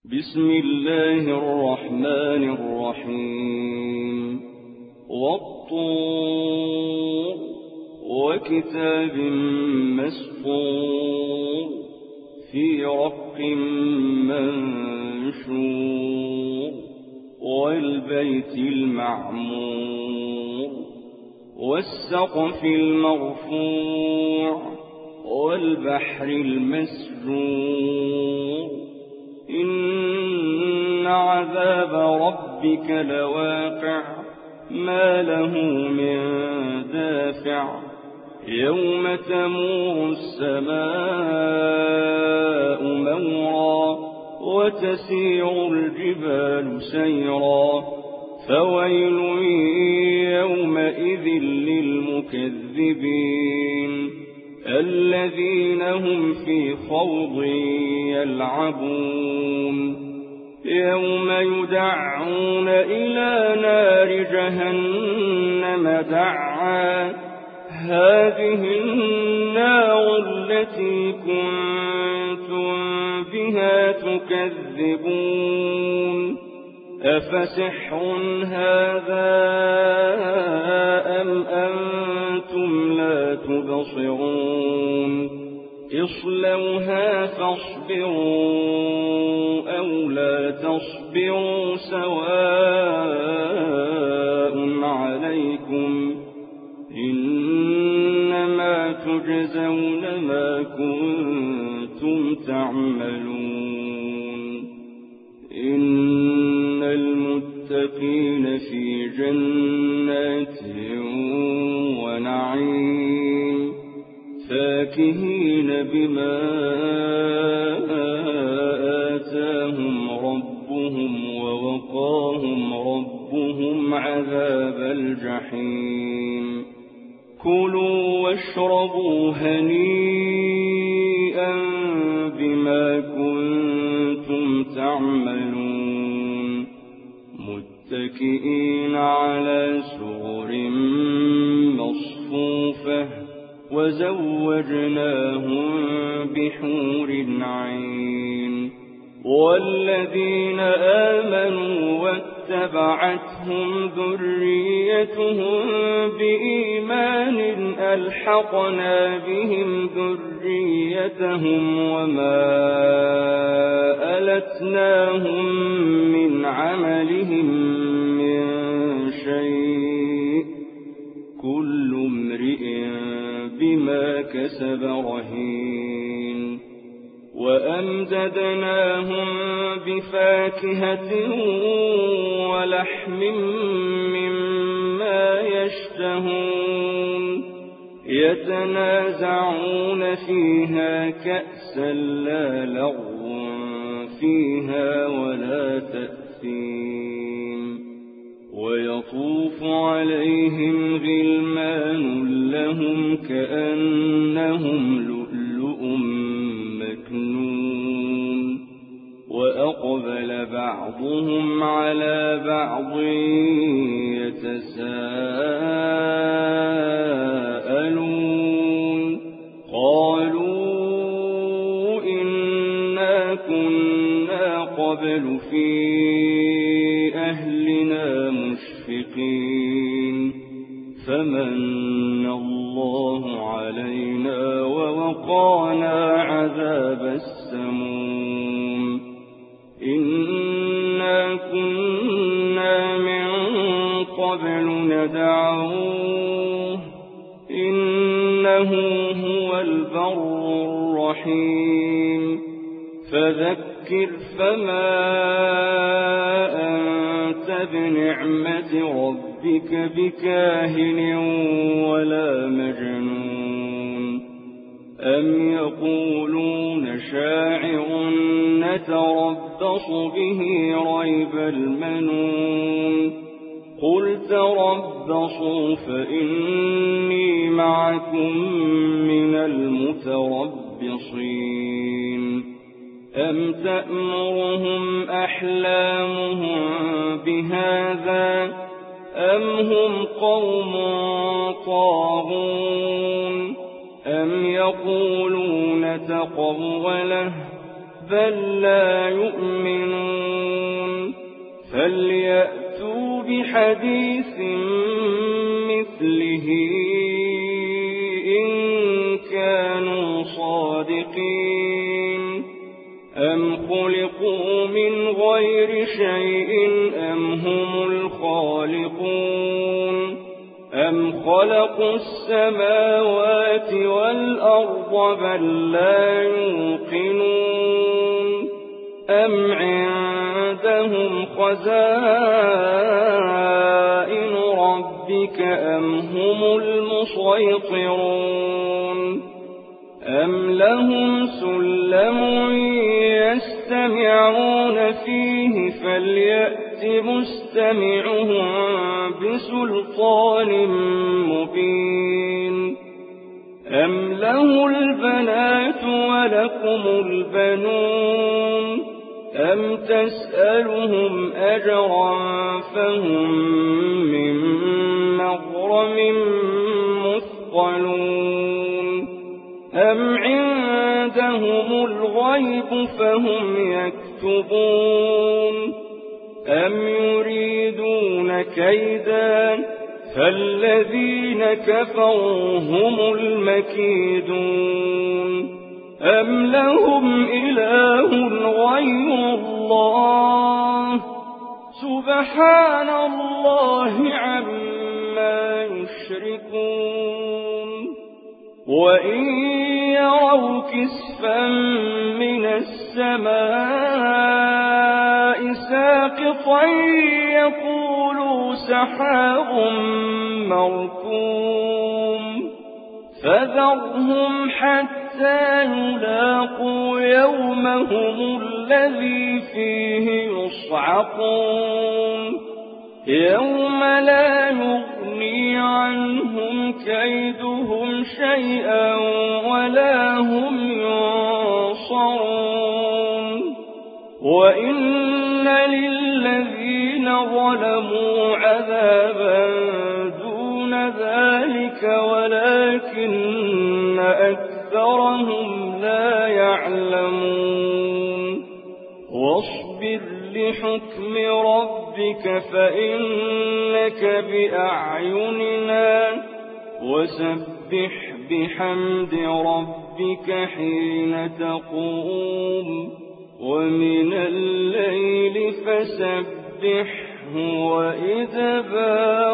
بسم الله الرحمن الرحيم والطور وكتاب مسطور في رق منشور والبيت المعمور والسقف المرفوع والبحر المسجور إن عذاب ربك لواقع ما له من دافع يوم تمور السماء مورا وتسير الجبال سيرا فويل يومئذ للمكذبين الذين هم في خوض يلعبون يوم يدعون إلى نار جهنم دعا هذه النار التي كنتم بها تكذبون أفسحر هذا أم أنتم لا تبصرون اصلوها فاصبروا أو لا تصبروا سواء عليكم إنما تجزون ما كنتم تعملون إن المتقين في جنات ونعيم فاكهين بما آتاهم ربهم ووقاهم ربهم عذاب الجحيم كلوا واشربوا هنيئا بما كنتم تعملون متكئين على سرر مصفوفة وزوجناهم بحور عين والذين آمنوا واتبعتهم ذريتهم بإيمان ألحقنا بهم ذريتهم وما ألتناهم من عملهم من شيء كل امرئ بما كسب رهين وأمددناهم بفاكهة ولحم مما يشتهون يتنازعون فيها كأسا لا لغو فيها ولا تأثيم ويطوف عليهم غلمان لهم كأنهم لؤلؤ مكنون وأقبل بعضهم على بعض يتساءلون قالوا إنا كنا قبل في أهلنا مشفقين فمن الله علينا ووقانا عذاب السموم إنا كنا من قبل ندعوه إنه هو البر الرحيم فذكر فما أنت بنعمة ربك بكاهن ولا مجنون أم يقولون شاعر نتربص به ريب المنون قل تربصوا فإني معكم من المتربصين أم تأمرهم أحلامهم بهذا أم هم قوم طاغون أم يقولون تقوله بل لا يؤمنون فليأتوا بحديث مثله إن كانوا صادقين أم خلقوا من غير شيء أم هم الخالقون أم خلقوا السماوات والأرض بل لا يوقنون أم عندهم خزائن ربك أم هم المسيطرون أم لهم سلم يستمعون فيه فليأت مستمعهم بسلطان مبين أم له البنات ولكم البنون أم تسألهم أجرا فهم من مغرم مثقلون أم عندهم الغيب فهم يكتبون أم يريدون كيدا فالذين كفروا هم المكيدون أم لهم إله غير الله سبحان الله عما يشركون وإن يروا كسفا من السماء ساقطا يقولوا سحاب مركوم فذرهم حتى يلاقوا يومهم الذي فيه يصعقون يوم لا يغني عنهم كيدهم شيئا ولا هم ينصرون وإن للذين ظلموا عذابا دون ذلك ولكن أكثرهم لا يعلمون واصبر لحكم ربك فإنك بأعيننا وسبح بحمد ربك حين تقوم ومن الليل فسبحه وإدبار